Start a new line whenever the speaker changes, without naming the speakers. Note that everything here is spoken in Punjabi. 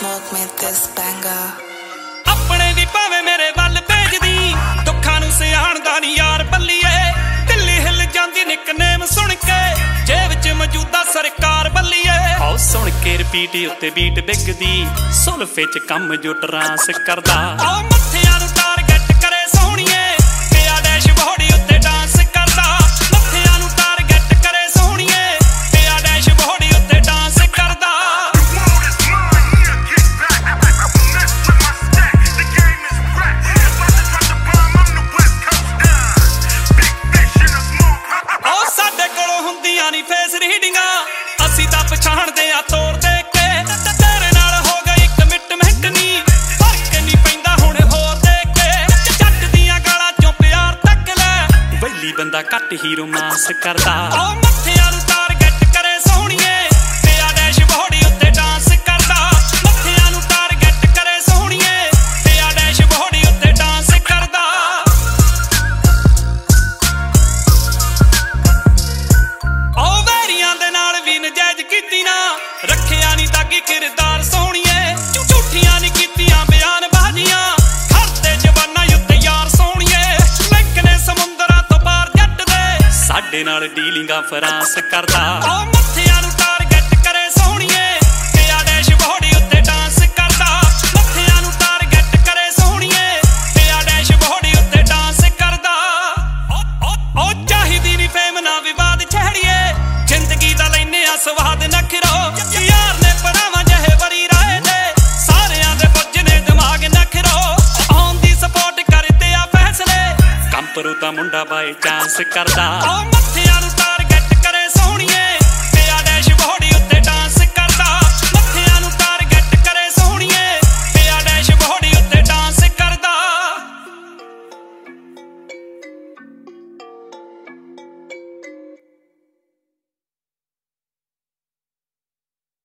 smoke me this banger.
ਆਪਣੇ ਵੀ ਭਾਵੇਂ ਮੇਰੇ ਵੱਲ ਭੇਜਦੀ ਦੁੱਖਾਂ ਨੂੰ ਸਿਆਣਦਾ ਨੀ ਯਾਰ ਬੱਲੀਏ ਦਿੱਲੀ ਹਿੱਲ ਜਾਂਦੀ ਨਿਕਨੇਮ ਸੁਣ ਕੇ ਜੇਬ 'ਚ ਮੌਜੂਦਾ ਸਰਕਾਰ ਬੱਲੀਏ ਆਓ ਸੁਣ ਕੇ ਰਿਪੀਟ ਉੱਤੇ ਬੀਟ ਡਿੱਗਦੀ ਸੁਲਫੇ 'ਚ ਕੰਮ ਜੋ ਟਰਾਂਸ ਕਰਦਾ ਆਓ ਮੱਥਿਆਂ ਨੂੰ ਟਾਰਗੇਟ ਕਰੇ ਸੋਹਣੀਏ ਪਿਆ ਡੈਸ਼ਬੋਰਡ ਉੱਤੇ ਡਾਂਸ ਕਰਦਾ ਮੱਥਿਆਂ ਨੂੰ ਟਾਰਗੇਟ ਕਰੇ ਸੋਹਣੀਏ ਪਿਆ ਡੈਸ਼ਬੋਰਡ ਉੱਤੇ ਡਾਂਸ ਕਰਦਾ ਫੇਸ ਰੀਡਿੰਗਾਂ ਅਸੀਂ ਤਾਂ ਪਛਾਣਦੇ ਆ ਤੋਰ ਦੇਖ ਕੇ ਤੇਰੇ ਨਾਲ ਹੋ ਗਈ ਕਮਿਟਮੈਂਟ ਨੀ ਫਰਕ ਨਹੀਂ ਪੈਂਦਾ ਹੁਣ ਹੋਰ ਦੇਖ ਕੇ ਜੱਟ ਦੀਆਂ ਗਾਲਾਂ ਚੋਂ ਪਿਆਰ ਤੱਕ ਲੈ ਵੈਲੀ ਬੰਦਾ ਘੱਟ ਹੀ ਰੋਮਾਂਸ ਕਰਦਾ ਓ ਮੱਥਿਆਂ ਨੂੰ ਟਾਰਗੇਟ ਕਰੇ ਸੋਹਣੀਏ ਪਿਆ ਡੈਸ਼ਬੋਰਡ ਉੱਤੇ ਡਾਂਸ ਕਰਦਾ ਮੱਥਿਆਂ ਨੂੰ ਟਾਰਗੇਟ ਕਰੇ ਸੋਹਣੀਏ ਪਿਆ ਡੈਸ਼ਬੋਰਡ ਉੱਤੇ ਡਾਂਸ ਕਰਦਾ ਨਜਾਇਜ਼ ਕੀਤੀ ਨਾ ਰੱਖਿਆ ਨੀ ਦਾਗੀ ਕਿਰਦਾਰ ਸੋਹਣੀਏ ਝੂਠੀਆਂ ਨੀ ਕੀਤੀਆਂ ਬਿਆਨ ਬਾਜ਼ੀਆਂ ਖੜਦੇ ਜਵਾਨਾਂ ਉੱਤੇ ਯਾਰ ਸੋਹਣੀਏ ਲਿੰਕ ਨੇ ਸਮੁੰਦਰਾਂ ਤੋਂ ਪਾਰ ਜੱਟ ਦੇ ਸਾਡੇ ਨਾਲ ਡੀਲਿੰਗਾਂ ਫਰਾਂਸ ਕਰਦਾ ਓ ਮੱਥਿਆਂ ਨੂੰ ਟਾਰਗੇਟ ਕਰੇ ਸੋਹਣੀਏ ਪਿਆ ਡੈਸ਼ਬੋਰਡ ਉੱਤੇ ਡਾਂਸ ਕਰਦਾ ਮੱਥਿਆਂ ਨੂੰ ਟਾਰਗੇਟ ਕਰੇ ਸੋਹਣੀਏ ਪਿਆ ਡੈਸ਼ਬੋਰਡ ਉੱਤੇ ਡਾਂਸ ਕਰਦਾ ਓ ਚਾਹੀਦੀ ਨੀ ਫੇਮ ਨਾ ਵਿਵਾਦ ਛੇੜੀਏ ਜ਼ਿੰਦਗੀ ਦਾ ਲੈਨੇ ਆ ਸਵਾਦ ਨਖਰੋ ਯਾਰ ਨੇ ਪੜਾਵਾਂ ਜਿਹੇ ਵਰੀ ਰਾਏ ਦੇ ਸਾਰਿਆਂ ਦੇ ਪੁੱਜ ਨੇ ਦਿਮਾਗ ਨਖਰੋ ਆਉਣ ਦੀ ਸਪੋਰਟ ਕਰਦੇ ਆ ਫੈਸਲੇ ਕੰਪਰੂ ਦਾ ਮੁੰਡਾ ਬਾਈ ਚਾਂਸ ਕਰਦਾ